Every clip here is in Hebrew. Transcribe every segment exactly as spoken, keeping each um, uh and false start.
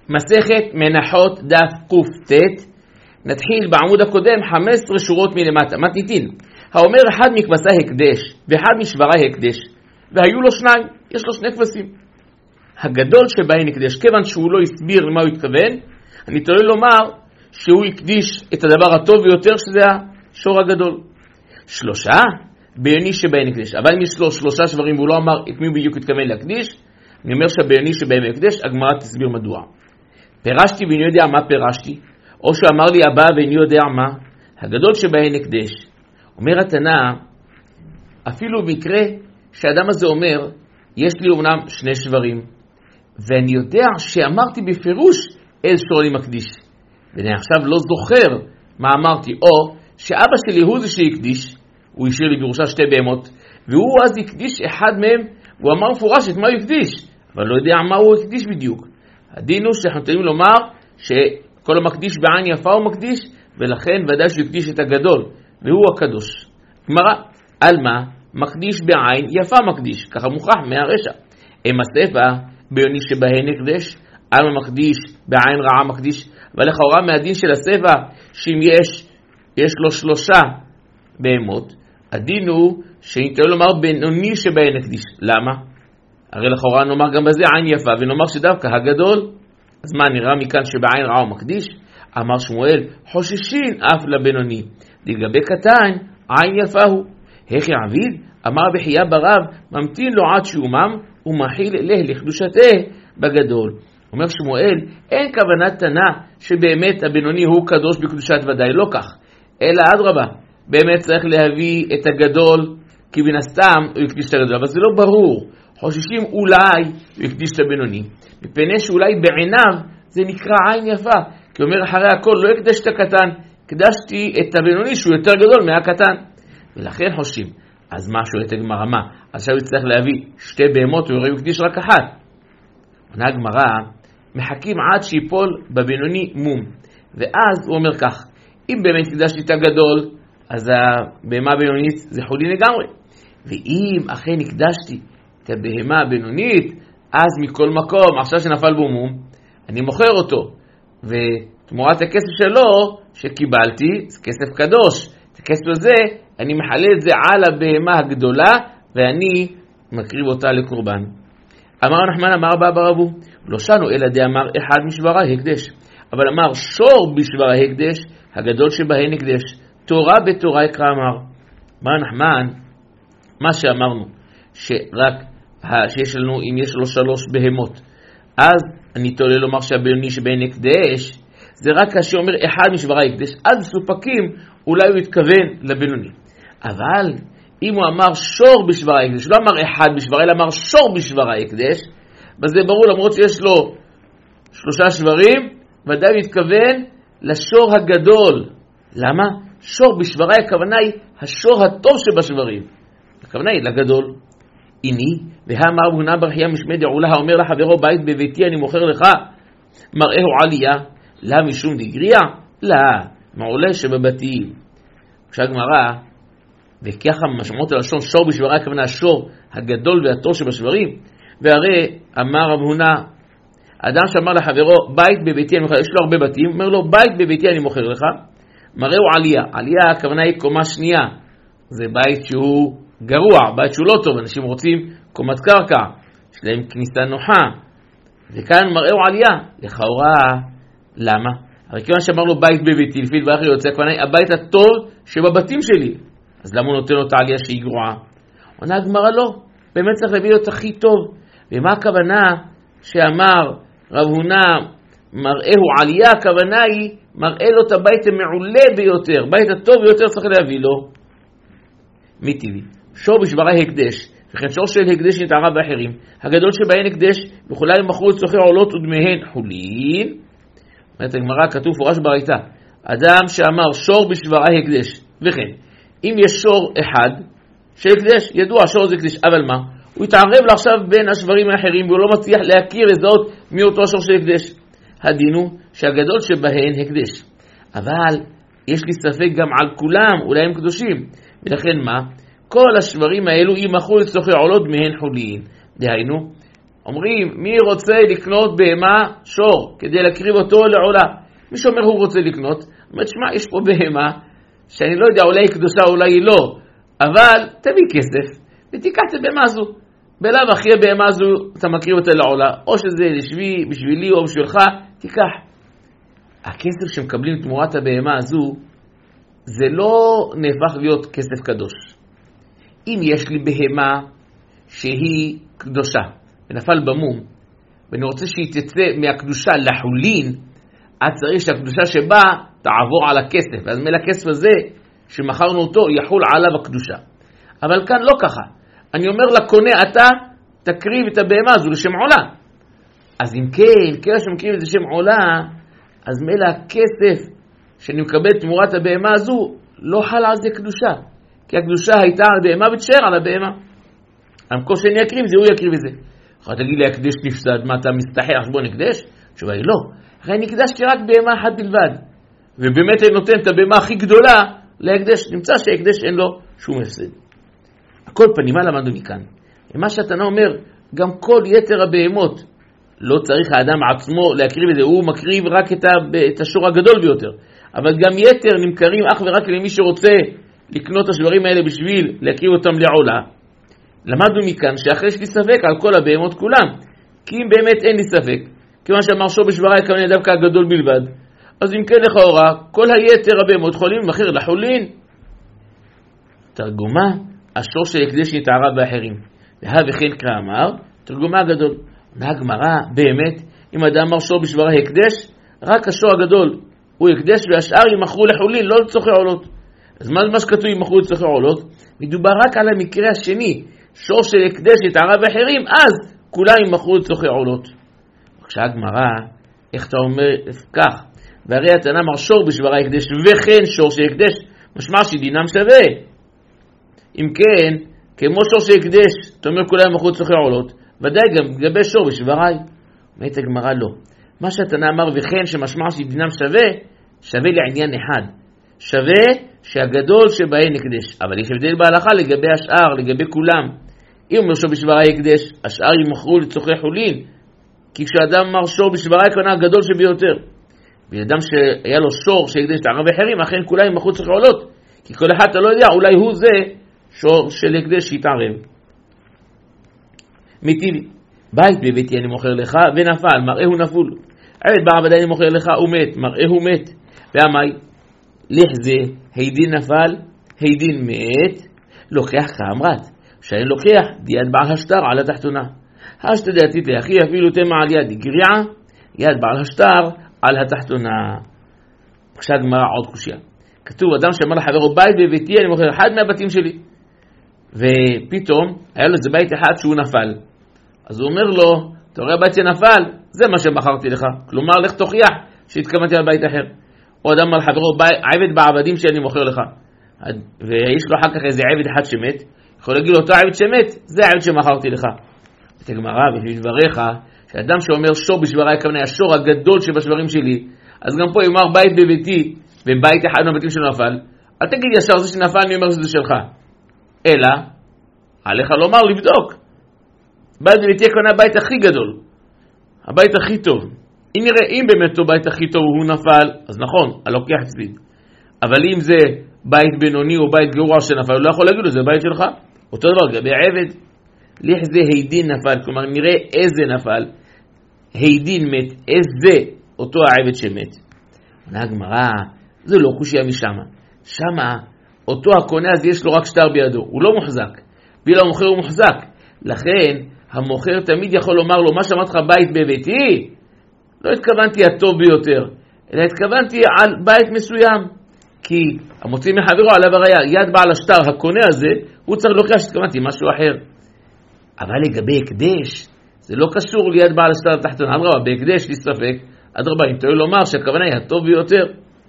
מסכת מנחות דף קט, נתחיל בעמוד הקודם חמש עשרה שורות מלמטה. מתניתין, האומר אחד מכבשה הקדש ואחד משברה הקדש, והיו לו שניים, יש לו שני כבשים. הגדול שבהן הקדש, כיוון שהוא לא הסביר למה הוא התכוון, אני תולה לומר שהוא הקדיש את הדבר הטוב ביותר, שזה השור הגדול. שלושה, ביוני שבהן הקדש. אבל אם יש לו שלושה שברים והוא לא אמר את מי הוא בדיוק התכוון להקדיש, אני אומר שהביוני שבהן הקדש, הגמרא תסביר מדוע. פירשתי ואני יודע מה פירשתי, או שאמר לי הבא ואני יודע מה, הגדול שבהן הקדש. אומר התנא, אפילו במקרה שהאדם הזה אומר, יש לי אומנם שני שברים, ואני יודע שאמרתי בפירוש איזה שור אני מקדיש. ואני עכשיו לא זוכר מה אמרתי, או שאבא שלי הוא זה שהקדיש, הוא השאיר לי בירושה שתי בהמות, והוא אז הקדיש אחד מהם, והוא אמר מפורש את מה הוא הקדיש, אבל לא יודע מה הוא הקדיש בדיוק. הדין הוא שאנחנו תולים לומר שכל המקדיש בעין יפה הוא מקדיש, ולכן ודאי שהוא הקדיש את הגדול, והוא הקדוש. כלומר, על מה? מקדיש בעין יפה מקדיש, ככה מוכח מהרשע. הם הספר ביוני שבהן הקדש, על מה מקדיש בעין רעה מקדיש, אבל לכאורה מהדין של הספר, שאם יש, יש לו שלושה בהמות, הדין הוא שניתן לומר בינוני שבהן הקדיש. למה? הרי לכאורה נאמר גם בזה עין יפה, ונאמר שדווקא הגדול, אז מה נראה מכאן שבעין רעה הוא מקדיש? אמר שמואל, חוששין אף לבינוני, לגבי קטן, עין יפה הוא. הכי עביד, אמר בחייה ברב, ממתין לו עד שיומם, ומחיל אלה לקדושתה בגדול. אומר שמואל, אין כוונת תנא שבאמת הבינוני הוא קדוש בקדושת ודאי, לא כך. אלא אדרבה, באמת צריך להביא את הגדול, כי בין הסתם הוא יקדיש את הגדול, אבל זה לא ברור. חוששים אולי הוא יקדיש את הבינוני, מפני שאולי בעיניו זה נקרא עין יפה, כי אומר אחרי הכל לא יקדש את הקטן, קדשתי את הבינוני שהוא יותר גדול מהקטן, ולכן חושבים. אז מה שואלת הגמרא, מה? עכשיו צריך להביא שתי בהמות והוא יקדיש רק אחת. עונה הגמרא, מחכים עד שיפול בבינוני מום, ואז הוא אומר כך, אם באמת קדשתי את הגדול, אז הבהמה הבינונית זה חולי לגמרי, ואם אכן הקדשתי את הבהמה הבינונית, אז מכל מקום, עכשיו שנפל בו מום, אני מוכר אותו, ותמורת הכסף שלו שקיבלתי, זה כסף קדוש, את הכסף הזה אני מחלה את זה על הבהמה הגדולה, ואני מקריב אותה לקורבן. אמר נחמן, אמר בא ברבו, לא שנו אלא די אמר אחד משברה הקדש, אבל אמר שור בשברה הקדש, הגדול שבהן הקדש, תורה בתורה יקרא אמר. אמר נחמן, מה שאמרנו, שרק שיש לנו, אם יש לו שלוש בהמות, אז אני תולה לומר שהבינוני שבהן הקדש, זה רק כאשר אומר אחד משברה הקדש, אז סופקים אולי הוא יתכוון לבינוני. אבל אם הוא אמר שור בשברה הקדש, לא אמר אחד בשברה, אלא אמר שור בשברה הקדש, וזה ברור למרות שיש לו שלושה שברים, ודאי הוא יתכוון לשור הגדול. למה? שור בשברה הכוונה היא השור הטוב שבשברים. הכוונה היא לגדול. הנה, והאמר בונה ברכיה משמי דעולה, האומר לחברו בית בביתי אני מוכר לך, מראהו עלייה, לה משום דגריה? לה, מעולה שבבתים. כשהגמרא, וככה משמעות הלשון שור בשברה הכוונה השור הגדול והטוב שבשברים, והרי אמר רב הונא, אדם שאמר לחברו בית בביתי אני מוכר, יש לו הרבה בתים, אומר לו בית בביתי אני מוכר לך, מראהו עלייה. עלייה הכוונה היא קומה שנייה, זה בית שהוא גרוע, בית שהוא לא טוב, אנשים רוצים קומת קרקע, יש להם כניסה נוחה, וכאן מראהו עלייה, לכאורה, למה? הרי כיוון שאמר לו בית בביתי, לפי דברך יוצא, הכוונה היא הבית הטוב שבבתים שלי, אז למה הוא נותן לו את העלייה שהיא גרועה? עונה הגמרא לא, באמת צריך להביא לו את הכי טוב. ומה הכוונה שאמר רב הונא מראהו עלייה? הכוונה היא מראה לו את הבית המעולה ביותר, בית הטוב ביותר צריך להביא לו. מי טבעי? שור בשברה הקדש, וכן שור של הקדש נתערה באחרים, הגדול שבהן הקדש, וכולי מכרו לצורכי עולות ודמיהן חולין. אומרת הגמרא, כתוב פורש בראיתה, אדם שאמר שור בשברה הקדש, וכן, אם יש שור אחד של הקדש, ידוע שור זה הקדש, אבל מה? הוא יתערב לעכשיו בין השברים האחרים, והוא לא מצליח להכיר לזהות מי אותו שור של הקדש. הדין הוא שהגדול שבהן הקדש. אבל יש לי ספק גם על כולם, אולי הם קדושים. ולכן מה? כל השברים האלו ימחו לצורכי עולות מהן חולין. דהיינו, אומרים, מי רוצה לקנות בהמה שור, כדי להקריב אותו לעולה? מי שאומר הוא רוצה לקנות, אומר, שמה, יש פה בהמה, שאני לא יודע, אולי היא קדושה, אולי היא לא, אבל תביא כסף, ותיקח את הבהמה הזו. בלב אחרי הבהמה הזו, אתה מקריב אותה לעולה, או שזה לשבי, בשבילי או בשבילך, תיקח. הכסף שמקבלים תמורת הבהמה הזו, זה לא נהפך להיות כסף קדוש. אם יש לי בהמה שהיא קדושה, ונפל במום, ואני רוצה שהיא תצא מהקדושה לחולין, אז צריך שהקדושה שבה תעבור על הכסף, ואז מלא הכסף הזה, שמכרנו אותו, יחול עליו הקדושה. אבל כאן לא ככה. אני אומר לקונה, אתה תקריב את הבהמה הזו לשם עולה. אז אם כן, כאלה שמקריב את זה לשם עולה, אז מלא הכסף שאני מקבל תמורת הבהמה הזו, לא חל על זה קדושה. כי הקדושה הייתה על בהמה ותשאר על הבהמה. המקור שאני אקריב זה, הוא יקריב את זה. אחרי תגיד לי, הקדש נפסד, מה אתה מסתחר חשבון הקדש? תשובה היא לא. אחרי נקדשתי רק בהמה אחת בלבד. ובאמת אני נותן את הבהמה הכי גדולה להקדש. נמצא שהקדש אין לו שום הפסד. הכל פנים, מה למדנו מכאן? מה שהתנא אומר, גם כל יתר הבהמות, לא צריך האדם עצמו להקריב את זה, הוא מקריב רק את, ה, את השור הגדול ביותר. אבל גם יתר נמכרים אך ורק למי שרוצה לקנות את השברים האלה בשביל להקריב אותם לעולה. למדנו מכאן שאחרי יש לי ספק על כל הבהמות כולם, כי אם באמת אין לי ספק, כיוון שאמר שור בשברה יקבני דווקא הגדול בלבד, אז אם כן לכאורה, כל היתר הבהמות יכולים למכר לחולין. תרגומה, השור של הקדש נתערב באחרים. והא וכן כאמר, תרגומה הגדול. הגמרא, באמת, אם אדם אמר שור בשברה הקדש, רק השור הגדול הוא הקדש והשאר ימכרו לחולין, לא לצורכי עולות. אז מה מה שכתוב ימכרו לצורכי עולות? מדובר רק על המקרה השני, שור של הקדש נתערב באחרים, אז כולם ימכרו לצורכי עולות. כשהגמרא, איך אתה אומר כך? והרי התנא אמר שור בשברה הקדש וכן שור של הקדש, משמע שדינם שווה. אם כן, כמו שור של הקדש, אתה אומר כולם ימכרו לצורכי עולות, ודאי גם לגבי שור בשבראי. אומרת הגמרא לא. מה שהתנא אמר וכן שמשמע שדינם שווה, שווה לעניין אחד. שווה שהגדול שבהן הקדש. אבל יש הבדל בהלכה לגבי השאר, לגבי כולם. אם אומר שור בשבראי הקדש, השאר ימכרו לצורכי חולין. כי כשאדם אמר שור בשבראי כונה הגדול שביותר. ואדם שהיה לו שור שהקדש תערב אחרים, אכן כולם ימכרו לצורכי עולות. כי כל אחד אתה לא יודע, אולי הוא זה שור של הקדש שיתערב. מטיבי, בית בביתי אני מוכר לך ונפל, מראה הוא נפול. עבד בעבד אני מוכר לך ומת, מראה הוא מת. והמי, לחזה, הידין נפל, הידין מת, לוקח כאמרת. שאני לוקח דיד בעל השטר על התחתונה. השתדעתית לאחי אפילו תמה על יד גריעה, יד בעל השטר על התחתונה. עכשיו גמרא עוד קושיה. כתוב אדם שאמר לחברו בית בביתי אני מוכר אחד מהבתים שלי. ופתאום היה לו איזה בית אחד שהוא נפל. אז הוא אומר לו, אתה רואה בית שנפל? זה מה שבחרתי לך. כלומר, לך תוכיח שהתכוונתי על בית אחר. או אדם אמר לחברו, עבד בעבדים שאני מוכר לך. ויש לו אחר כך איזה עבד אחד שמת. יכול להגיד לו, אותו עבד שמת, זה העבד שמכרתי לך. את הגמרא, בשביל דבריך, שאדם שאומר שור בשברה הכוונה, השור הגדול שבשברים שלי, אז גם פה הוא אמר בית בביתי, ובית אחד מהבתים שלו נפל, אל תגיד ישר זה שנפל, אני אומר שזה שלך. אלא, עליך לומר, לבדוק. בית בביתי הכוונה הבית הכי גדול, הבית הכי טוב. אם נראה, אם באמת הוא בית הכי טוב הוא נפל, אז נכון, הלוקח צביד. אבל אם זה בית בינוני או בית גרוע שנפל, הוא לא יכול להגיד לו, זה בית שלך. אותו דבר, גבי עבד, לחזה הידין נפל, כלומר נראה איזה נפל, הידין מת, איזה אותו העבד שמת. עונה הגמרא, זה לא חושיה משמה. שמה, אותו הקונה הזה יש לו רק שטר בידו, הוא לא מוחזק. בילה המוכר הוא מוחזק. לכן, המוכר תמיד יכול לומר לו, מה שאמרת לך בית בביתי? לא התכוונתי הטוב ביותר, אלא התכוונתי על בית מסוים. כי המוציא מחברו עליו הראיה, יד בעל השטר, הקונה הזה, הוא צריך להוכיח שהתכוונתי משהו אחר. אבל לגבי הקדש, זה לא קשור ליד בעל השטר התחתון. אדרבה, בהקדש להסתפק, אדרבה, אם תוכל לומר שהכוונה היא הטוב ביותר.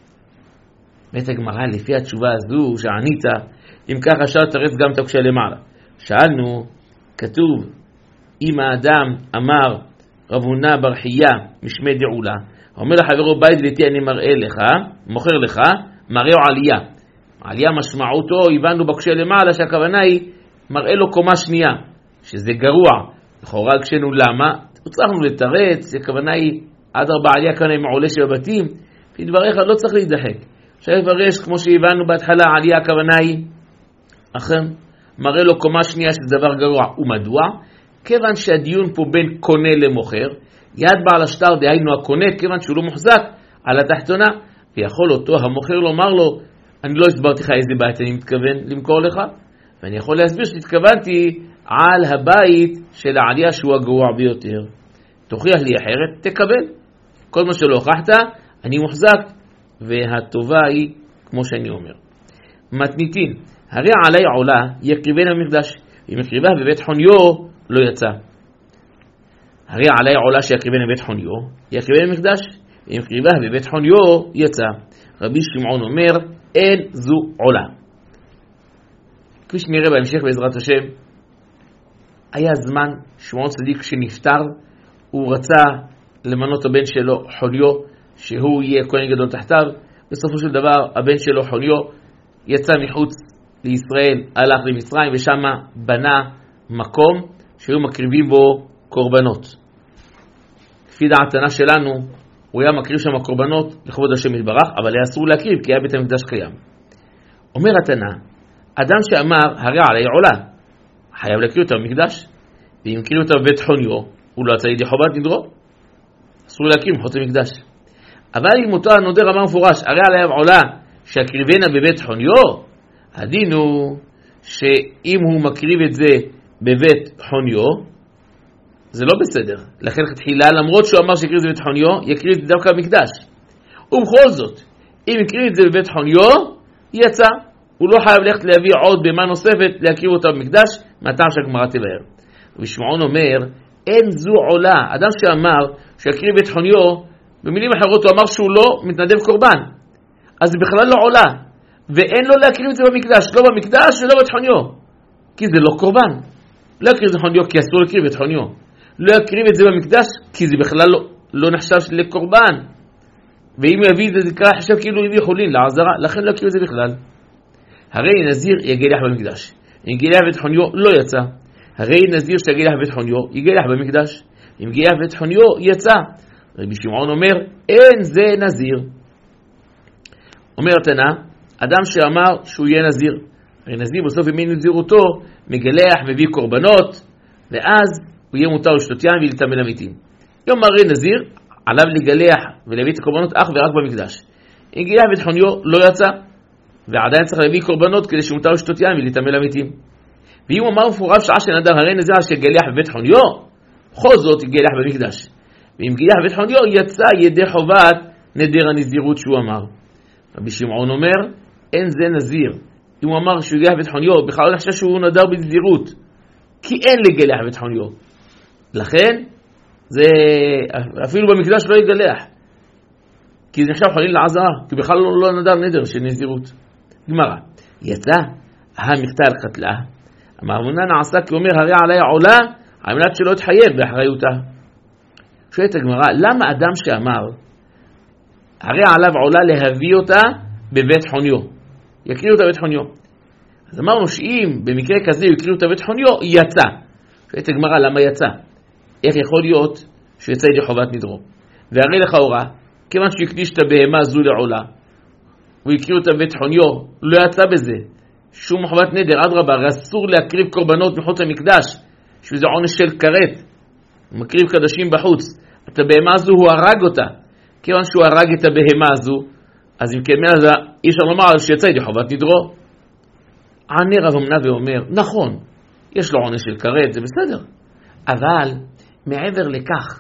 בית הגמרא, לפי התשובה הזו שענית, אם ככה שאל תרץ גם תקשה למעלה. שאלנו, כתוב, אם האדם אמר רב הונא בר חייא משמי דעולה, אומר לחברו בית ביתי אני מראה לך, מוכר לך, מראהו עלייה. עלייה משמעותו, הבנו בקשה למעלה שהכוונה היא, מראה לו קומה שנייה, שזה גרוע. לכאורה כשנו למה, הצלחנו לתרץ, הכוונה היא עד ארבע עלייה כאן עם העולה של הבתים, לפי דבריך לא צריך להידחק. עכשיו יברש, כמו שהבנו בהתחלה, העלייה הכוונה היא, אכן, מראה לו קומה שנייה שזה דבר גרוע, ומדוע? כיוון שהדיון פה בין קונה למוכר, יד בעל השטר דהיינו הקונה, כיוון שהוא לא מוחזק על התחתונה, ויכול אותו המוכר לומר לו, אני לא הסברתי לך איזה בית אני מתכוון למכור לך, ואני יכול להסביר שהתכוונתי על הבית של העלייה שהוא הגרוע ביותר. תוכיח לי אחרת, תקבל. כל מה שלא הוכחת, אני מוחזק, והטובה היא כמו שאני אומר. מתניתין, הרי עלי עולה יקריבנה במקדש, אם יקריבה בבית חוניו לא יצא. הרי עלי עולה שיקריבנה בבית חוניו, יקריבנה במקדש, אם יקריבה בבית חוניו יצא. רבי שמעון אומר, אין זו עולה. כפי שנראה בהמשך בעזרת השם, היה זמן שמעון צדיק שנפטר, הוא רצה למנות הבן שלו חוניו, שהוא יהיה כהן גדול תחתיו. בסופו של דבר הבן שלו חוניו יצא מחוץ לישראל, הלך למצרים ושם בנה מקום שהיו מקריבים בו קורבנות. לפי דעתנה שלנו הוא היה מקריב שם קורבנות לכבוד השם יתברך, אבל היה אסור להקריב כי היה בית המקדש קיים. אומר התנא, אדם שאמר הרי עלי עולה חייב להקריב אותה במקדש, ואם הקריב אותה בבית חוניו הוא לא יצא ידי חובת נדרו, אסור להקריב מחוץ למקדש. אבל אם אותו הנודר אמר מפורש הרי עלי עולה שהקריבנה בבית חוניו, הדין הוא שאם הוא מקריב את זה בבית חוניו זה לא בסדר. לכן תחילה למרות שהוא אמר שקריב את זה בבית חוניו יקריב את זה דווקא במקדש, ובכל זאת אם יקריב את זה בבית חוניו יצא, הוא לא חייב ללכת להביא עוד במה נוספת להקריב אותה במקדש, מהטעם שהגמרא תבאר. ושמעון אומר אין זו עולה. אדם שאמר שיקריב בית חוניו, במילים אחרות הוא אמר שהוא לא מתנדב קורבן, אז זה בכלל לא עולה, ואין לו להקריב את זה במקדש, לא במקדש ולא בית חוניו, כי זה לא קורבן. לא יקריב את זה חוניו כי אסור להקריב את חוניו, לא יקריב את זה במקדש כי זה בכלל לא, לא נחשב לקורבן, ואם הוא יביא את זה זה קרה חשב כאילו הביא חולין לעזרה, לכן לא יקריב את זה בכלל. הרי נזיר יגלח במקדש, אם גילח בית חוניו לא יצא. הרי נזיר שגילח בית חוניו יגלח במקדש, אם גילח בית חוניו יצא. רבי שמעון אומר אין זה נזיר. אומר התנא, אדם שאמר שהוא יהיה נזיר, הרי נזיר בסוף ימי נזירותו מגלח, מביא קורבנות, ואז הוא יהיה מותר לשתות יין ולטמא למתים. יום הרי נזיר עליו לגלח ולהביא את הקורבנות אך ורק במקדש. אם גילח בית חוניו לא יצא, ועדיין צריך להביא קורבנות כדי שמותר לשתות יין ולטמא למתים. ואם הוא אמר מפורש שעה שנדר הרי נזיר שגלח בבית חוניו, בכל זאת יגלח במקדש. ואם גילח בבית חוניו יצא ידי חובת נדר הנזירות שהוא אמר. רבי שמעון אומר אין זה נזיר. אם הוא אמר שהוא גילח בבית חוניו, בכלל לא נחשב שהוא נדר בנזירות, כי אין לגלח בבית חוניו. לכן זה אפילו במקדש לא יגלח, כי זה נחשב חולין לעזרה, כי בכלל לא, לא נדר נדר של נזירות. גמרא, יצא המכתה על קטלה, אמר מונה נעשה כי אומר הרי עלי עולה על מנת שלא תחייב באחריותה. שואלת הגמרא, למה אדם שאמר הרי עליו עולה להביא אותה בבית חוניו, יקריא אותה בבית חוניו? אז אמרנו שאם במקרה כזה יקריא אותה בבית חוניו יצא. שואלת הגמרא, למה יצא? איך יכול להיות שיצא ידי חובת נדרו? והרי לכאורה כיוון שהקדיש את הבהמה זו לעולה הוא יקריא אותה בבית חוניו, לא יצא בזה שום חובת נדר. אדרבה, אסור להקריב קורבנות מחוץ למקדש, שזה עונש של כרת, הוא מקריב קדשים בחוץ. את הבהמה הזו הוא הרג אותה, כיוון שהוא הרג את הבהמה הזו, אז אם כמאה זה אי אפשר לומר שיצא ידי חובת נדרו. ענה רב אמנה ואומר נכון, יש לו עונש של כרת, זה בסדר, אבל מעבר לכך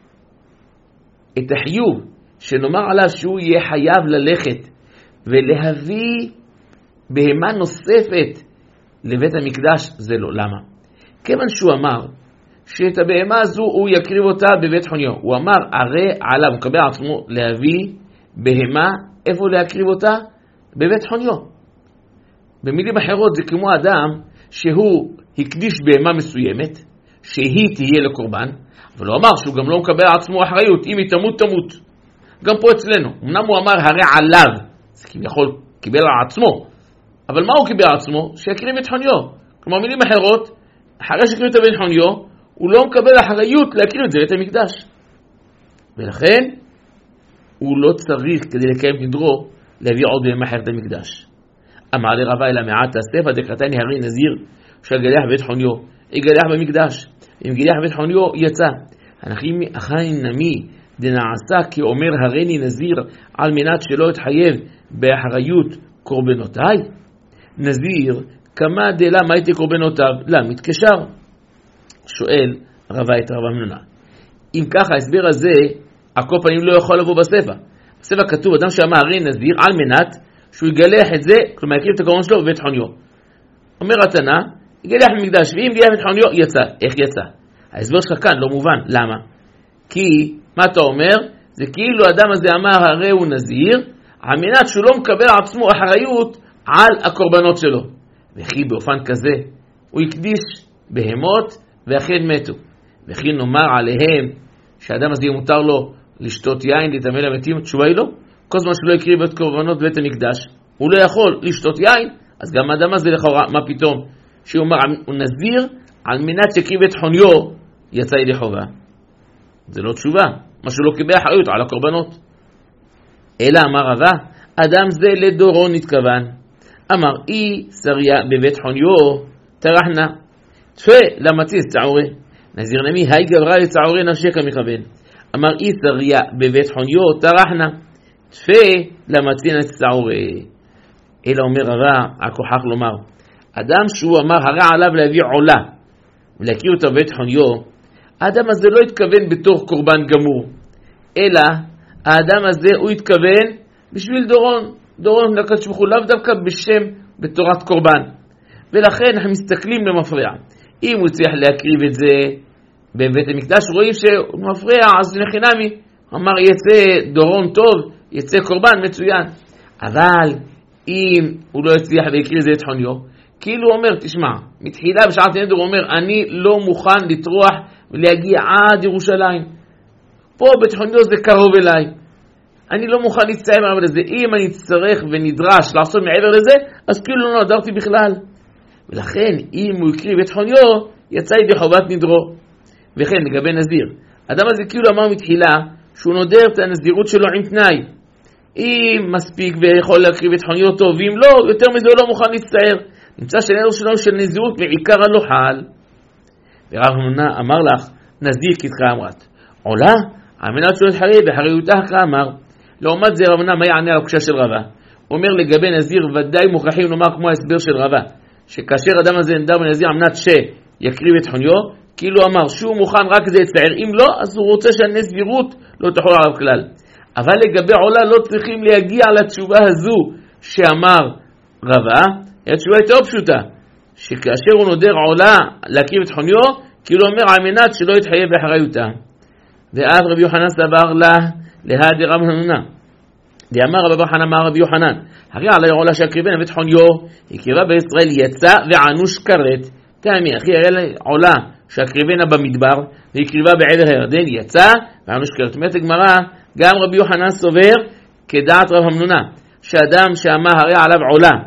את החיוב שנאמר עליו שהוא יהיה חייב ללכת ולהביא בהמה נוספת לבית המקדש, זה לא. למה? כיוון שהוא אמר שאת הבהמה הזו הוא יקריב אותה בבית חוניו, הוא אמר הרי עליו, הוא קבל עצמו להביא בהמה, איפה להקריב אותה? בבית חוניו. במילים אחרות זה כמו אדם שהוא הקדיש בהמה מסוימת שהיא תהיה לקורבן, אבל הוא אמר שהוא גם לא מקבל עצמו אחריות, אם היא תמות תמות. גם פה אצלנו אמנם הוא אמר הרי עליו, זה כביכול קיבל על עצמו, אבל מה הוא קיבל על עצמו? שיקריב את חוניו. כלומר מילים אחרות, אחרי שקריב את בית חוניו הוא לא מקבל אחריות להקריב את זה בית המקדש. ולכן הוא לא צריך כדי לקיים נדרו להביא עוד בהמה אחרת למקדש. אמר לרבה אלא מעט הספר דקרתני הרי נזיר שהגלח בית חוניו יגלח במקדש. אם גלח בית חוניו יצא. הכי נמי דנעשה כאומר הריני נזיר על מנת שלא יתחייב באחריות קורבנותיי. נזיר כמה דלה מה הייתי קורבנותיו? לא, מתקשר. שואל רבה את רב אמנונה. אם ככה ההסבר הזה על כל פנים לא יכול לבוא בספר. בספר כתוב אדם שאמר הרי נזיר על מנת שהוא יגלח את זה, כלומר יקריב את הקורבן שלו בבית חוניו. אומר התנא, יגלח במקדש, ואם יגלח בבית חוניו יצא. איך יצא? ההסבר שלך כאן לא מובן. למה? כי מה אתה אומר? זה כאילו האדם הזה אמר הרי הוא נזיר, על מנת שהוא לא מקבל על עצמו אחריות על הקורבנות שלו. וכי באופן כזה הוא יקדיש בהמות ואכן מתו. וכי נאמר עליהם שהאדם הזה מותר לו לשתות יין, להתאמן למתים, התשובה היא לא. כל זמן שלא יקריב את קורבנות בית המקדש, הוא לא יכול לשתות יין, אז גם האדם הזה לכאורה, מה פתאום? שהוא אומר, הוא נזיר על מנת שיקריב את חוניו, יצא ידי חובה. זה לא תשובה, מה שהוא לא קיבל אחריות על הקורבנות. אלא אמר רבה, אדם זה לדורו נתכוון. אמר, אי שריה בבית חוניו, תרחנה. תפה למציס צעורי. נזיר נמי, היי גברה לצעורי נפשך מכוון. אמר, אי שריה בבית חוניו, תרחנה. תפה למצין את צעורי. אלא אומר רבה, הכוחך לומר, אדם שהוא אמר הרע עליו להביא עולה ולהכיר אותו בבית חוניו, האדם הזה לא התכוון בתור קורבן גמור, אלא האדם הזה הוא התכוון בשביל דורון, דורון לקדוש ברוך הוא לאו דווקא בשם בתורת קורבן. ולכן אנחנו מסתכלים למפריע. אם הוא צריך להקריב את זה בבית המקדש, רואים שהוא מפריע, אז לחינמי אמר יצא דורון טוב, יצא קורבן מצוין. אבל אם הוא לא יצליח להקריב את זה את חוניו, כאילו הוא אומר, תשמע, מתחילה בשעת נדר הוא אומר, אני לא מוכן לטרוח ולהגיע עד ירושלים. פה בית חוניו זה קרוב אליי. אני לא מוכן להצטער מעבר לזה. אם אני צריך ונדרש לעשות מעבר לזה, אז כאילו לא נדרתי בכלל. ולכן, אם הוא הקריב את חוניו, יצא ידי חובת נדרו. וכן, לגבי נזיר. אדם הזה כאילו אמר מתחילה, שהוא נודר את הנזירות שלו עם תנאי. אם מספיק ויכול להקריב את חוניו טוב, ואם לא, יותר מזה הוא לא מוכן להצטער. נמצא שנדר שלנו של נזירות מעיקר הלא חל. ורב אמנונה אמר לך, נזיר כתך אמרת. עולה, על מנת שלא תחרי בחריותה אחרא אמר. לעומת זה רב אמנונה, מה יענה על הקשה של רבה? הוא אומר לגבי נזיר, ודאי מוכרחים לומר כמו ההסבר של רבה, שכאשר אדם הזה נדר בנזיר על מנת שיקריב את חוניו, כאילו אמר שהוא מוכן רק זה יצטער, אם לא, אז הוא רוצה שהנזירות לא תחול עליו כלל. אבל לגבי עולה לא צריכים להגיע לתשובה הזו שאמר רבה, התשובה יותר פשוטה, שכאשר הוא נודר עולה להקריב את חוניו, כאילו אומר על מנת שלא יתחייב באחריותה. ואז רבי יוחנן סבר לה להדי רב אמנונה. דאמר רבי יוחנן אמר רבי יוחנן, הרי עלי עולה שהקריבנה בית חוניו, הקריבה בישראל יצא וענוש כרת. תאמי, אחי, הרי עולה שהקריבנה במדבר, והקריבה בעבר הירדן, יצא וענוש כרת. אומרת הגמרא, גם רבי יוחנן סובר כדעת רב אמנונה, שאדם שאמר הרי עליו עולה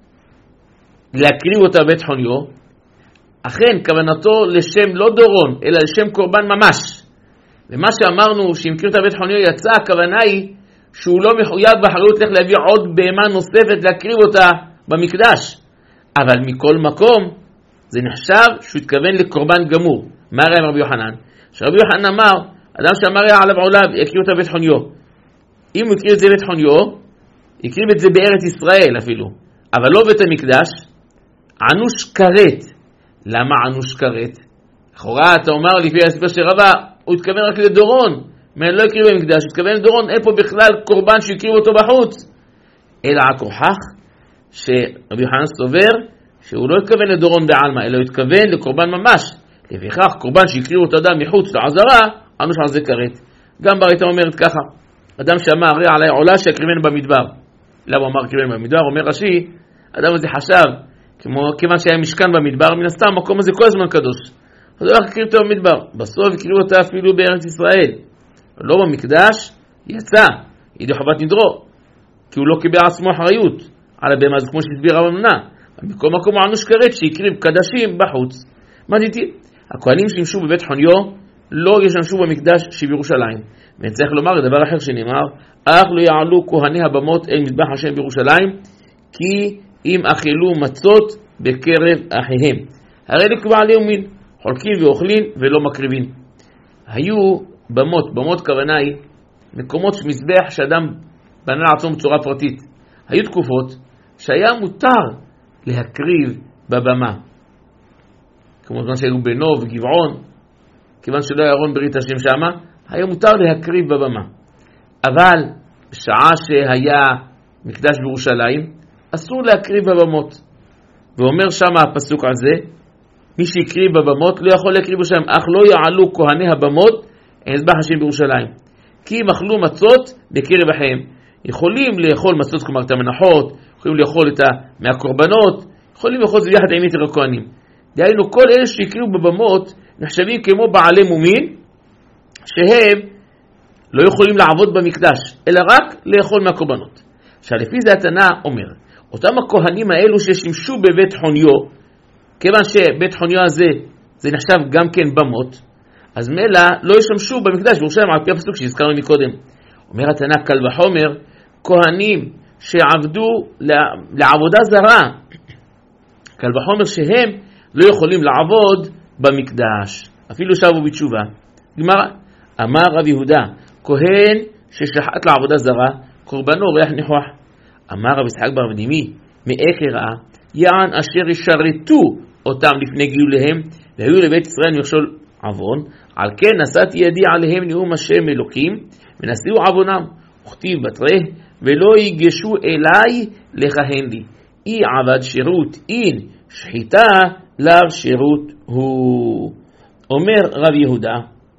להקריב אותה בית חוניו, אכן כוונתו לשם לא דורון, אלא לשם קורבן ממש. ומה שאמרנו שאם קריב אותה בית חוניו יצא, הכוונה היא שהוא לא מחויב באחריות לך להביא עוד בהמה נוספת להקריב אותה במקדש. אבל מכל מקום זה נחשב שהוא התכוון לקורבן גמור. מה ראה עם רבי יוחנן? שרבי יוחנן אמר, אדם שאמר עליו עולה יקריב אותה בית חוניו, אם הוא יקריב את זה בית חוניו, יקריב את זה בארץ ישראל אפילו, אבל לא בית המקדש, ענוש כרת. למה ענוש כרת? אחורה אתה אומר לפי ההסבר של רבה, הוא התכוון רק לדורון, מה לא יקריב במקדש, התכוון לדורון, אין פה בכלל קורבן שיקריב אותו בחוץ. אלא הכוחך שרבי יוחנן סובר שהוא לא התכוון לדורון בעלמא, אלא הוא התכוון לקורבן ממש. לפיכך קורבן שיקריב אותו אדם מחוץ לעזרה, ענוש על זה כרת. גם בריתא אומרת ככה, אדם שאמר הרי עלי עולה שיקריבן במדבר. למה אמר קריבן במדבר? אומר רש"י, אדם הזה חשב, כמו, כיוון שהיה משכן במדבר, מן הסתם המקום הזה כל הזמן קדוש. אז הוא הולך לקריב אותו במדבר. בסוף הקריב אותה אפילו בארץ ישראל. לא במקדש, יצא, ידי חובת נדרו, כי הוא לא קיבל עצמו אחריות על הבהמה, זה כמו שהסביר רב אמנונה. בכל מקום ענוש כרת שיקריב קדשים בחוץ. מה דיתי? הכהנים שימשו בבית חוניו לא ישמשו במקדש שבירושלים. וצריך לומר דבר אחר שנאמר, אך לא יעלו כהני הבמות אל מזבח השם בירושלים, כי אם אכלו מצות בקרב אחיהם. הרי לקבוע עליהם מין, חולקים ואוכלים ולא מקריבים. היו במות, במות כוונה היא, מקומות מזבח שאדם בנה לעצמו בצורה פרטית. היו תקופות שהיה מותר להקריב בבמה. כמו זמן שהיו בנוב וגבעון, כיוון שלא היה ארון ברית השם שמה, היה מותר להקריב בבמה. אבל בשעה שהיה מקדש בירושלים, אסור להקריב בבמות. ואומר שם הפסוק הזה, מי שהקריב בבמות לא יכול להקריב בשם, אך לא יעלו כהני הבמות אל מזבח השם בירושלים. כי אם אכלו מצות בקרב אחיהם. יכולים לאכול מצות, כלומר את המנחות, יכולים לאכול את מהקורבנות, יכולים לאכול זה ביחד עם יתר הכהנים. דהיינו, כל אלה שהקריבו בבמות נחשבים כמו בעלי מומין, שהם לא יכולים לעבוד במקדש, אלא רק לאכול מהקורבנות. עכשיו, לפי זה התנא אומר, אותם הכהנים האלו ששימשו בבית חוניו, כיוון שבית חוניו הזה, זה נחשב גם כן במות, אז מילא לא ישמשו במקדש בירושלים על פי הפסוק שהזכרנו מקודם. אומר התנא קל וחומר, כהנים שעבדו לעבודה זרה, קל וחומר שהם לא יכולים לעבוד במקדש, אפילו שבו בתשובה. גמרא, אמר רב יהודה, כהן ששחט לעבודה זרה, קורבנו ריח ניחוח. אמר רב יצחק בר אבדימי, מאיך ראה, יען אשר ישרתו אותם לפני גאוליהם, והיו לבית ישראל מכשול עוון, על כן נשאתי ידי עליהם נאום השם אלוקים, ונשאו עוונם, וכתיב בתרי, ולא ייגשו אליי לכהן לי. אי עבד שירות, אין שחיטה לאו שירות הוא. אומר רב יהודה,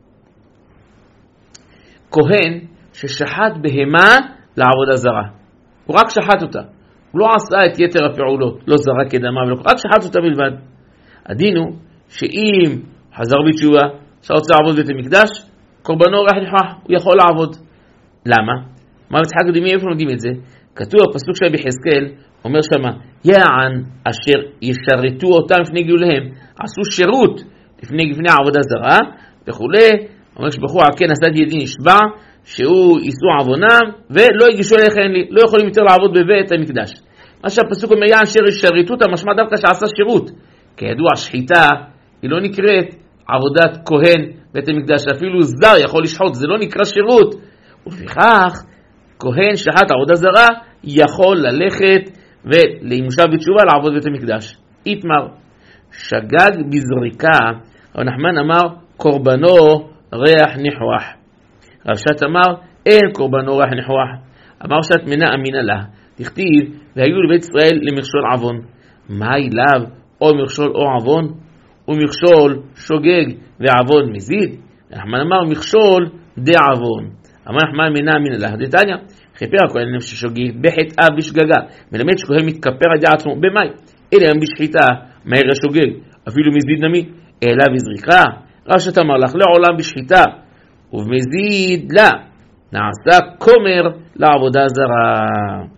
כהן ששחט בהמה לעבודה זרה, הוא רק שחט אותה, הוא לא עשה את יתר הפעולות, לא זרק אדמה, רק שחט אותה בלבד. הדין הוא שאם חזר בתשובה, שרוצה לעבוד בית המקדש, קורבנו ריח ניחוח, הוא יכול לעבוד. למה? מה יצחק אדמי, איפה לומדים את זה? כתוב הפסוק של ביחזקאל, אומר שמה, יען אשר ישרתו אותם לפני גאוליהם, עשו שירות לפני גבני עבודה זרה, וכולי. אומר שבחור על כן נשאתי ידי נשבע, שהוא יישאו עוונם, ולא יגישו אליכם לי, לא יכולים יותר לעבוד בבית המקדש. מה שהפסוק אומר, יען אשר ישרתו אותם, משמע דווקא שעשה שירות. כידוע, שחיטה היא לא נקראת עבודת כהן בית המקדש, אפילו זר יכול לשחוט, זה לא נקרא שירות. ולפיכך, כהן שחט עבודה זרה יכול ללכת ולמושב בתשובה לעבוד בית המקדש. איתמר, שגג בזריקה, רב נחמן אמר, קורבנו ריח ניחוח. רב שת אמר, אין קורבנו ריח ניחוח. אמר שת מנה אמינה לה. תכתיב, והיו לבית ישראל למכשול עוון. מה אליו או מכשול או עוון? ומכשול שוגג ועוון מזיד. נחמן אמר, מכשול די עוון. אמר נחמן מנה אמינה לה. דתניא, כיפר הכהן נפש ששוגג בחטאה בשגגה, מלמד שכהן מתכפר על דעת עצמו במאי, אלא גם בשחיטה, מהר השוגג, אפילו מזיד נמי, אלא בזריקה. רב שת אמר לך, לעולם בשחיטה, ובמזיד לה, נעשה כומר לעבודה זרה.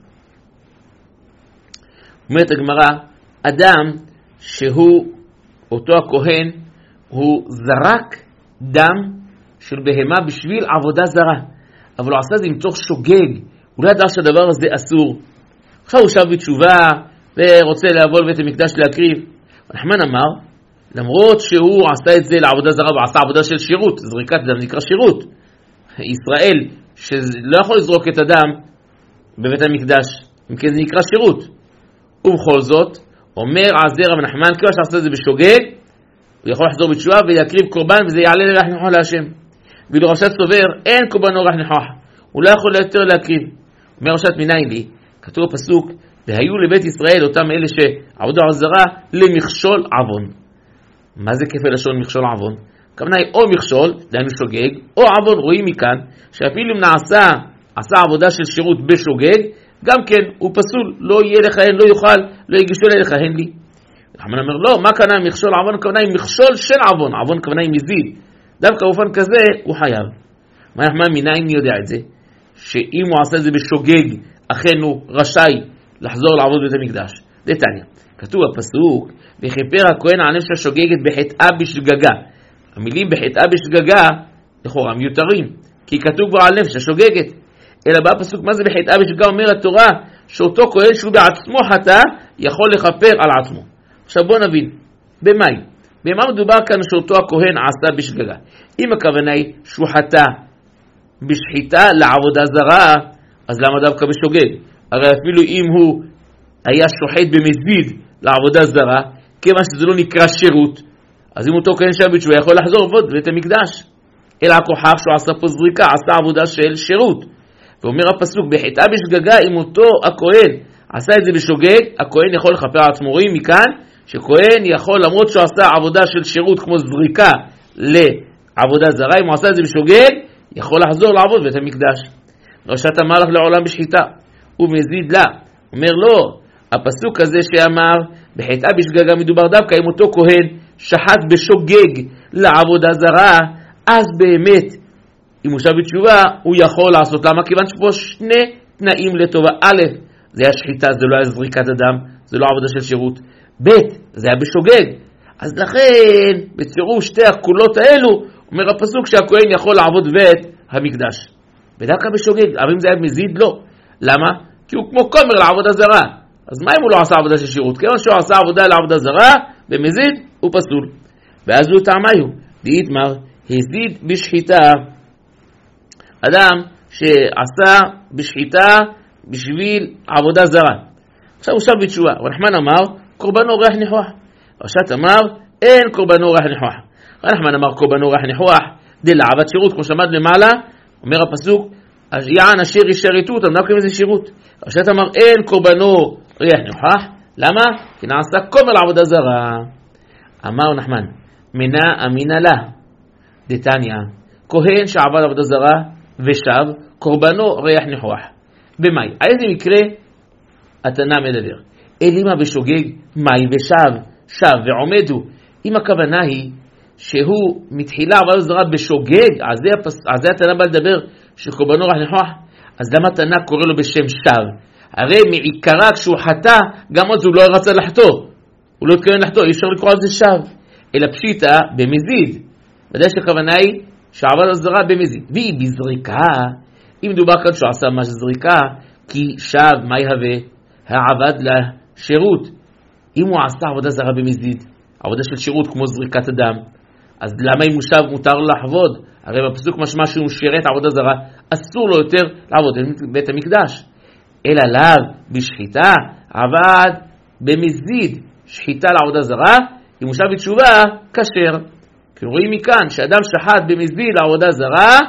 אומרת הגמרא, אדם שהוא, אותו הכהן, הוא זרק דם של בהמה בשביל עבודה זרה, אבל הוא עשה זה עם צורך שוגג, הוא לא ידע שהדבר הזה אסור. עכשיו הוא שב בתשובה ורוצה לעבור לבית המקדש להקריב. נחמן אמר, למרות שהוא עשה את זה לעבודה זרה ועשה עבודה של שירות, זריקת דם נקרא שירות. ישראל שלא יכול לזרוק את הדם בבית המקדש, אם כן זה נקרא שירות. ובכל זאת, אומר עזר רב נחמן, כיוון שעשה את זה בשוגג, הוא יכול לחזור בתשובה ולהקריב קורבן וזה יעלה לריח ניחוח להשם. ואילו רשת סובר, אין קורבנו ריח ניחוח, הוא לא יכול יותר להקריב. אומר רשת מניין לי, כתוב הפסוק, והיו לבית ישראל אותם אלה שעבדו על זרה למכשול עוון. מה זה כפל לשון מכשול עוון? כמובן או מכשול, דהיינו שוגג, או עוון. רואים מכאן שאפילו אם נעשה עשה עבודה של שירות בשוגג, גם כן הוא פסול, לא יהיה לכהן, לא יוכל, לא יגישו אלי לכהן לי. נחמן אומר, לא, מה כנה מכשול עוון? כמובן מכשול של עוון, עוון כמובן מזיד. דווקא באופן כזה הוא חייב. מה נחמן מניין מי יודע את זה? שאם הוא עשה את זה בשוגג, אכן הוא רשאי לחזור לעבוד בית המקדש. דתניא, כתוב בפסוק, וכפר הכהן על נפש השוגגת בחטאה בשגגה. המילים בחטאה בשגגה לכאורה מיותרים, כי כתוב כבר על נפש השוגגת. אלא בא הפסוק, מה זה בחטאה בשגגה? אומר התורה שאותו כהן שהוא בעצמו חטא יכול לכפר על עצמו. עכשיו בוא נבין, במאי? במה מדובר כאן שאותו הכהן עשה בשגגה? אם הכוונה היא שהוא חטא בשחיטה לעבודה זרה, אז למה דווקא בשוגג? הרי אפילו אם הוא היה שוחט במזיד לעבודה זרה, כיוון שזה לא נקרא שירות, אז אם אותו כהן שהיה בתשובה יכול לחזור לעבוד בבית המקדש. אלא הכוכב שהוא עשה פה זריקה, עשה עבודה של שירות. ואומר הפסוק, בחטאה בשגגה, אם אותו הכהן עשה את זה בשוגג, הכהן יכול לכפר על עצמו. רואים מכאן שכהן יכול, למרות שהוא עשה עבודה של שירות כמו זריקה לעבודה זרה, אם הוא עשה את זה בשוגג, יכול לחזור לעבוד בבית המקדש. ראשת המלך לעולם בשחיטה, הוא מזיד לה. אומר לו, הפסוק הזה שאמר, בחטאה בשגגה מדובר דווקא אם אותו כהן שחט בשוגג לעבודה זרה, אז באמת, אם הוא שב בתשובה, הוא יכול לעשות. למה? כיוון שפה שני תנאים לטובה. א', זה היה שחיטה, זה לא היה זריקת אדם, זה לא עבודה של שירות. ב', זה היה בשוגג. אז לכן, בצירוף שתי הקולות האלו, אומר הפסוק שהכהן יכול לעבוד בית המקדש. ודווקא בשוגג, אבל אם זה היה מזיד, לא. למה? כי הוא כמו כומר לעבודה זרה. אז מה אם הוא לא עשה עבודה של שירות? כיוון שהוא עשה עבודה לעבודה זרה, במזיד, הוא פסול. ואז הוא טעמיו, דאיתמר, הזיד בשחיטה, אדם שעשה בשחיטה בשביל עבודה זרה. עכשיו הוא שב בתשובה. רחמן אמר, קורבנו ריח ניחוח. רשת אמר, אין קורבנו ריח ניחוח. רחמן אמר, קורבנו ריח ניחוח, דלעבד שירות, כמו שמד למעלה, אומר הפסוק, יען אשר ישרתו אותם, לא קוראים לזה שירות. רשת אמר, אין קורבנו ריח ניחוח. למה? כי נעשה כומר לעבודה זרה. אמר נחמן, מנה אמינה לה, דתניא, כהן שעבד עבודה זרה ושב, קורבנו ריח ניחוח. במאי? איזה מקרה התנא מדבר? אלימה בשוגג, מאי ושב, שב ועומדו. אם הכוונה היא שהוא מתחילה עבודה זרה בשוגג, אז זה, הפס... אז זה התנא בא לדבר שקורבנו ריח ניחוח, אז למה התנא קורא לו בשם שב? הרי מעיקרה כשהוא חטא, גם אז הוא לא רצה לחטוא. הוא לא התכוון לחטוא, אי אפשר לקרוא על זה שב. אלא פשיטה במזיד. ודאי שהכוונה היא שעבד הזרה במזיד. והיא בזריקה, אם מדובר כאן שהוא עשה מה שזריקה, כי שב מה יהווה? העבד לשירות. אם הוא עשה עבודה זרה במזיד, עבודה של שירות כמו זריקת אדם, אז למה אם הוא שב מותר לו לעבוד? הרי בפסוק משמע שהוא שירת עבודה זרה, אסור לו יותר לעבוד בבית המקדש. אלא לאו בשחיטה, עבד במזיד, שחיטה לעבודה זרה, אם הוא שב בתשובה, כשר. כי רואים מכאן שאדם שחט במזיד לעבודה זרה,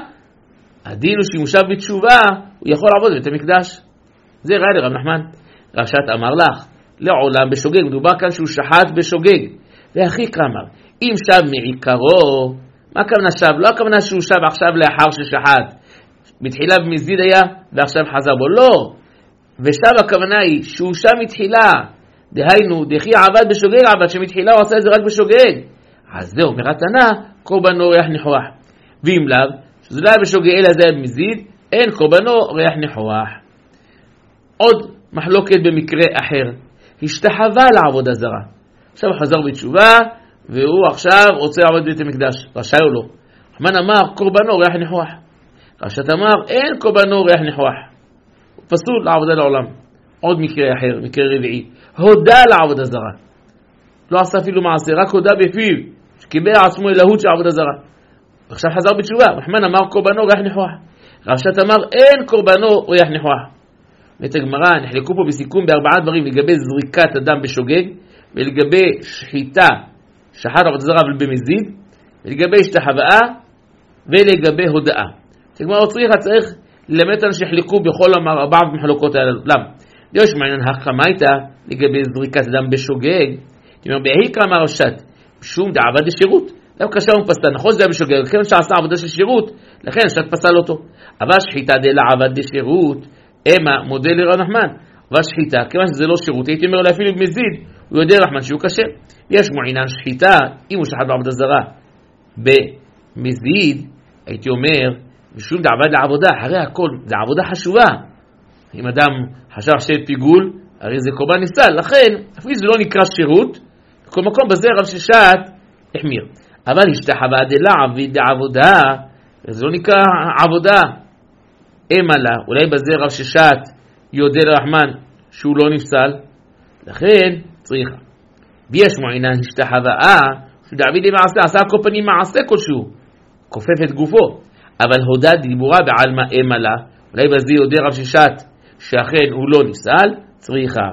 הדין הוא שאם הוא שב בתשובה, הוא יכול לעבוד בבית המקדש. זה ראה לרב נחמן. רשת אמר לך, לעולם בשוגג, מדובר כאן שהוא שחט בשוגג. והכי כאמר, אם שב מעיקרו, מה הכוונה שב? לא הכוונה שהוא שב עכשיו לאחר ששחט. בתחילה במזיד היה, ועכשיו חזר בו. לא. ושב הכוונה היא שהוא שב מתחילה, דהיינו, דחי עבד בשוגג עבד, שמתחילה הוא עשה את זה רק בשוגג. אז זה אומר התנא, קורבנו ריח ניחוח. ואם לאו, שזה לא היה בשוגג אלא זה היה במזיד, אין קורבנו ריח ניחוח. עוד מחלוקת במקרה אחר, השתחווה לעבודה זרה. עכשיו הוא חזר בתשובה, והוא עכשיו רוצה לעבוד בבית המקדש. רשאי או לא? רחמן אמר, קורבנו ריח ניחוח. רשת אמר, אין קורבנו ריח ניחוח. הוא פסול לעבודה לעולם. עוד מקרה אחר, מקרה רביעי, הודה לעבודה זרה. לא עשה אפילו מעשה, רק הודה בפיו, שקיבל עצמו אלוהות של עבודה זרה. עכשיו חזר בתשובה, רחמן אמר קורבנו ריח ניחוח. רשת אמר, אין קורבנו ריח ניחוח. ואת הגמרא נחלקו פה בסיכום בארבעה דברים, לגבי זריקת אדם בשוגג, ולגבי שחיטה, שחט עבודה זרה אבל במזיד, ולגבי השתחוואה, ולגבי הודאה. את הגמרא צריך, צריך ללמד אנשים שחלקו בכל ארבעה מחלוקות האלה. למה? יש מעניין החמייתא לגבי זריקת אדם בשוגג, זאת אומרת, בהיקרא אמר רשת, שום דעבד לשירות. לא קשה הוא פסל, נכון זה היה בשוגג, כיוון שעשה עבודה של שירות, לכן רשת פסל אותו. אבל שחיטה דלה עבד לשירות, אמה מודל לרב נחמן. אבל שחיטה, כיוון שזה לא שירות, הייתי אומר לה אפילו במזיד, הוא יודע רחמן שהוא קשה. יש מעניין שחיטה, אם הוא שחט בעבודה זרה במזיד, הייתי אומר, ושום דעבד לעבודה, אחרי הכל, זה עבודה חשובה. אם אדם חשב שעשה פיגול, הרי זה קורבן ניסל, לכן אפילו זה לא נקרא שירות, בכל מקום בזה רב ששת החמיר. אבל השתחווה דלעביד דעבודה, זה לא נקרא עבודה, אמה לה, אולי בזה רב ששת יודע לרחמן שהוא לא נפסל, לכן צריכה. ויש מעינן השתחוואה, שדעביד למעשה, עשה כל פנים מעשה כלשהו, כופף את גופו, אבל הודה דיבורה בעלמא אמה לה, אולי בזה יודע רב ששת שאכן הוא לא נפסל, צריכה.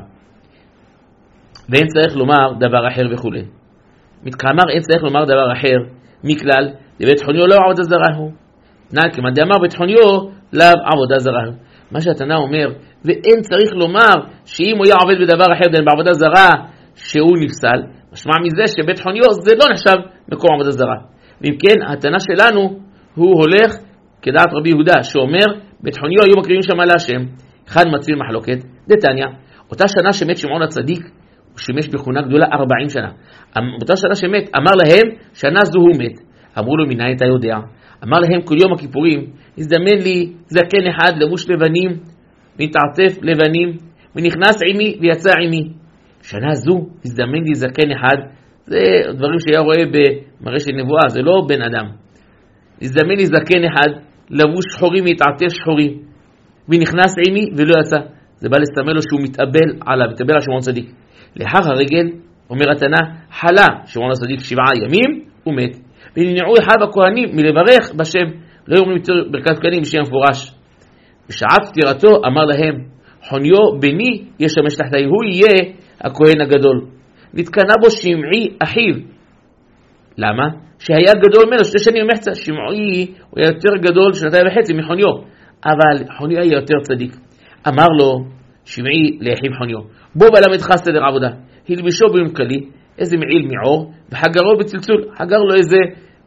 ואין צריך לומר דבר אחר וכו'. מתקאמר אין צריך לומר דבר אחר, מכלל, לבית חוניו לא עבודה זרה הוא. נא כמאן דאמר בית חוניו לאו עבודה זרה הוא. מה שהתנא אומר, ואין צריך לומר שאם הוא היה עובד בדבר אחר דן בעבודה זרה, שהוא נפסל, משמע מזה שבית חוניו זה לא נחשב מקום עבודה זרה. ואם כן, התנא שלנו הוא הולך כדעת רבי יהודה, שאומר, בית חוניו היו מקריבים שם להשם, אחד מציל מחלוקת, דתניא, אותה שנה שמת שמעון הצדיק, הוא שימש בכהונה גדולה ארבעים שנה. אותה שנה שמת, אמר להם, שנה זו הוא מת. אמרו לו, מנין אתה יודע? אמר להם, כל יום הכיפורים, הזדמן לי זקן אחד לבוש לבנים, מתעטף לבנים, ונכנס עימי ויצא עימי. שנה זו, הזדמן לי זקן אחד, זה דברים שהיה רואה במראה של נבואה, זה לא בן אדם. הזדמן לי זקן אחד, לבוש שחורים, מתעטף שחורים, ונכנס עימי ולא יצא. זה בא לסמל לו שהוא מתאבל עליו, מתאבל על שמעון צדיק. לאחר הרגל, אומר התנא, חלה שמעון הצדיק שבעה ימים, הוא מת. ונמנעו אחד הכהנים מלברך בשם, לא אומרים יותר ברכת כהנים בשם מפורש. בשעת פטירתו אמר להם, חוניו בני ישמש תחתי, הוא יהיה הכהן הגדול. נתקנה בו שמעי אחיו. למה? שהיה גדול ממנו שתי שנים ומחצה. שמעי הוא היה יותר גדול שנתיים וחצי מחוניו, אבל חוניו היה יותר צדיק. אמר לו שמעי לאחיו חוניו, בוא ולמדך סדר עבודה. הלבישו ביום כלי, איזה מעיל מעור, וחגרו בצלצול, חגר לו איזה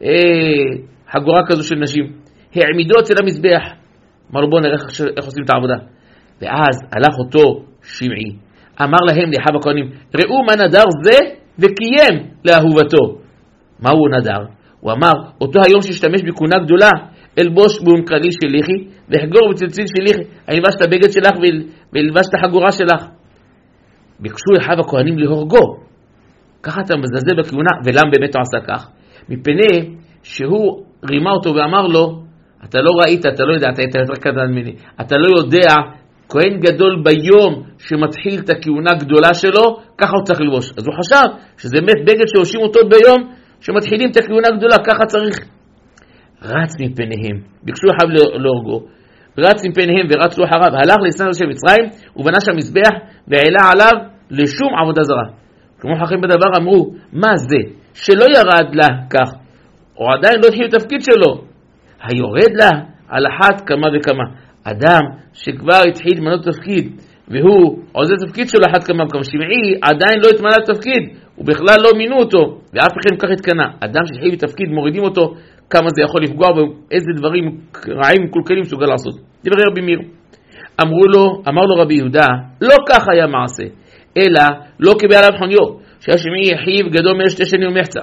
אה, חגורה כזו של נשים. העמידו אצל המזבח. אמר לו בוא נראה איך עושים את העבודה. ואז הלך אותו שמעי. אמר להם לאחיו הכהנים, ראו מה נדר זה וקיים לאהובתו. מה הוא נדר? הוא אמר, אותו היום שהשתמש בכהונה גדולה, אלבוש ביום כלי שליחי, והחגור בצלצול שליחי, הלבש את הבגד שלך והלבש את החגורה שלך. ביקשו אחיו הכהנים להורגו. ככה אתה מזלזל בכהונה, ולמה באמת הוא עשה כך? מפני שהוא רימה אותו ואמר לו, אתה לא ראית, אתה לא יודע, אתה היית יותר קטן ממני, אתה לא יודע, כהן גדול ביום שמתחיל את הכהונה הגדולה שלו, ככה הוא צריך ללבוש. אז הוא חשב שזה באמת בגד שהושים אותו ביום שמתחילים את הכהונה הגדולה, ככה צריך. רץ מפניהם, ביקשו אחיו להורגו, רץ מפניהם ורצו אחריו, הלך לישנא של מצרים ובנה שם מזבח והעלה עליו לשום עבודה זרה. כמו חכמים בדבר אמרו, מה זה? שלא ירד לה כך, או עדיין לא התחיל התפקיד שלו. היורד לה על אחת כמה וכמה. אדם שכבר התחיל למנות תפקיד, והוא עוזר תפקיד שלו אחת כמה וכמה. שמעי עדיין לא התמנה תפקיד, ובכלל לא מינו אותו, ואף אחד כך התקנה. אדם שהתחיל בתפקיד מורידים אותו, כמה זה יכול לפגוע ואיזה דברים רעים מקולקלים סוגל לעשות. דברי רבי מאיר. אמרו לו, אמר לו רבי יהודה, לא כך היה מעשה, אלא לא קיבל עליו חוניו, שהשמעי אחיו גדול ממנו שתי שנים ומחצה.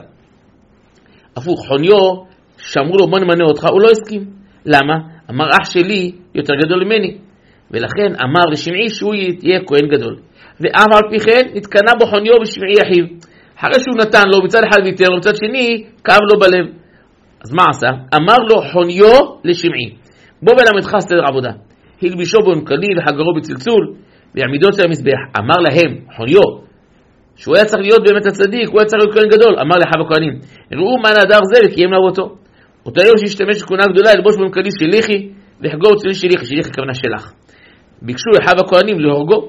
הפוך, חוניו, שאמרו לו בוא נמנה אותך, הוא לא הסכים. למה? אמר אח שלי יותר גדול ממני, ולכן אמר לשמעי שהוא יהיה כהן גדול. ואף על פי כן התקנה בו חוניו בשמעי אחיו. אחרי שהוא נתן לו מצד אחד ויתר, ומצד שני כאב לו בלב. אז מה עשה? אמר לו חוניו לשמעי, בוא ולמדך סדר עבודה. הלבישו בו כלי וחגרו בצלצול ויעמידו אצל המזבח. אמר להם חוניו, שהוא היה צריך להיות באמת הצדיק, הוא היה צריך להיות כהן גדול. אמר לאחיו הכהנים, ראו מה נדר זה וקיים לאהובתו. אותו היום שהשתמש בכהונה גדולה, ילבוש בו כלי שליחי וחגור בצלצול שליחי, שליחי כוונה שלך. ביקשו אחיו הכהנים להורגו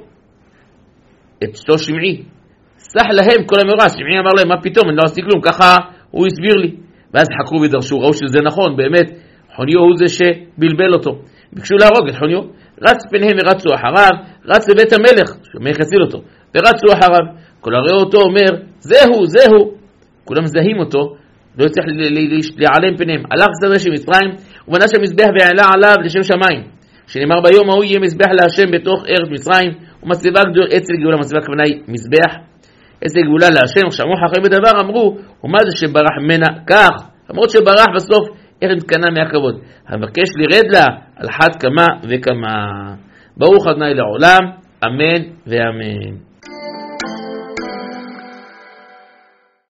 את אותו שמעי. סח להם כל המאורע. שמעי אמר להם, מה פתאום, אני לא עשיתי כלום, ככה הוא הסביר לי. ואז חקרו ודרשו, ראו שזה נכון, באמת, חוניו הוא זה שבלבל אותו. ביקשו להרוג את חוניו, רץ פניהם ורצו אחריו, רץ לבית המלך, שמלך יציל אותו, ורצו אחריו. כל הראו אותו אומר, זהו, זהו. כולם מזהים אותו, לא צריך להיעלם פניהם. הלך סדר של מצרים, ובנה שם מזבח והעלה עליו לשם שמיים. שנאמר ביום ההוא יהיה מזבח להשם בתוך ארץ מצרים, ומצבה גדול, אצל גאולה, מצבה כוונה מזבח, אצל גאולה להשם. שמעו חכמים בדבר, אמרו, ומה זה שברח ממנה כך? למרות שברח בסוף, איך נתקנה מהכבוד. המבקש לרד לה על חד כמה וכמה. ברוך ה' לעולם, אמן ואמן.